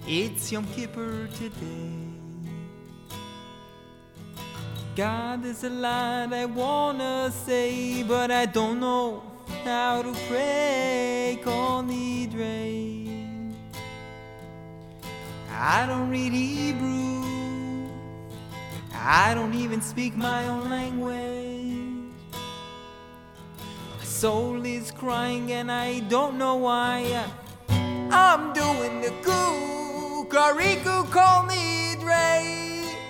It's Yom Kippur today. God, there's a lot I wanna say, but I don't know how to pray. Kol Nidrei. I don't read Hebrew. I don't even speak my own language. My soul is crying and I don't know why. I'm doing the Kukariku Kol Nidrei.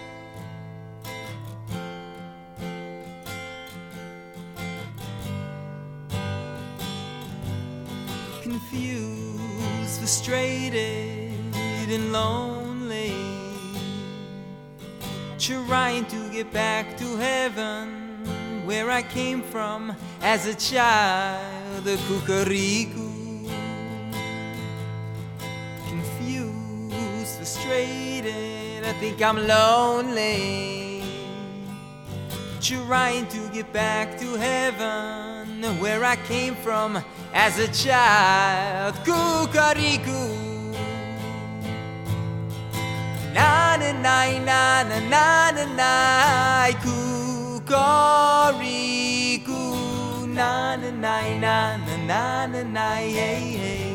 Confused, frustrated, and lonely, trying to get back to heaven, where I came from as a child, the Kukariku. Confused, frustrated, I think I'm lonely, trying to get back to heaven, where I came from as a child. Kukariku. Na na na na na na na na. Kukariku. Na na na na na na na na. Hey hey.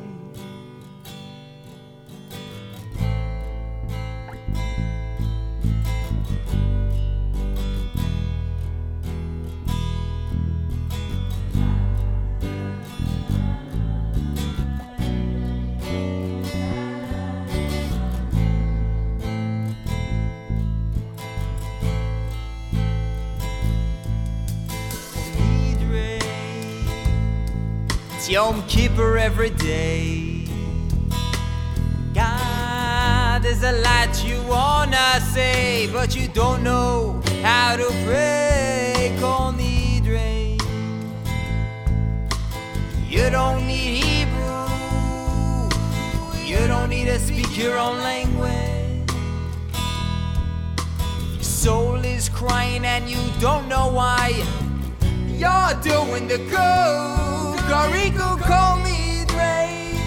It's Yom Kippur every day. God, there's a lot you wanna say, but you don't know how to pray. Kol Nidrei. You don't need Hebrew. You don't need to speak your own language. Your soul is crying and you don't know why. You're doing the Kukariku Kol Nidrei.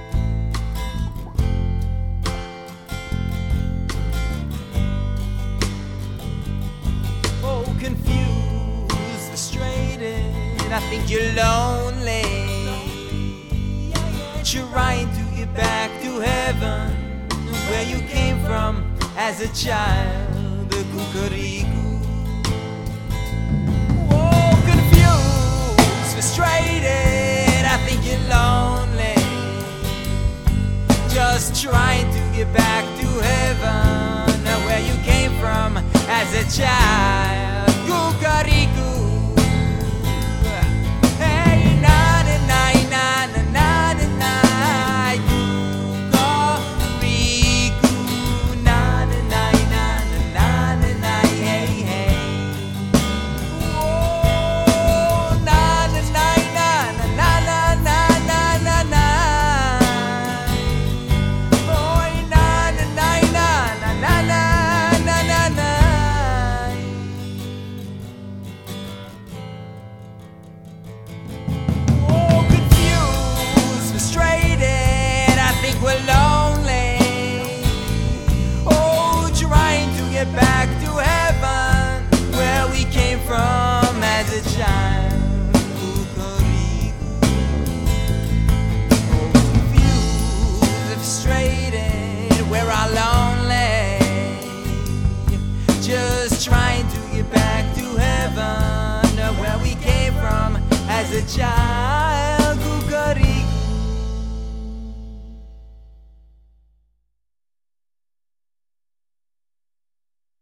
Oh, confused, frustrated, I think you're lonely, trying to get back to heaven, where you came from as a child, the Kukariku. Frustrated, I think you're lonely, just trying to get back to heaven, where you came from as a child. Kukariku. Hey, na na na na na na na na. Kukariku. Na na na na na na na. Hey hey. Back to heaven, where we came from as a child. Kukariku. Oh, confused, frustrated, we're all lonely, just trying to get back to heaven, where we came from as a child.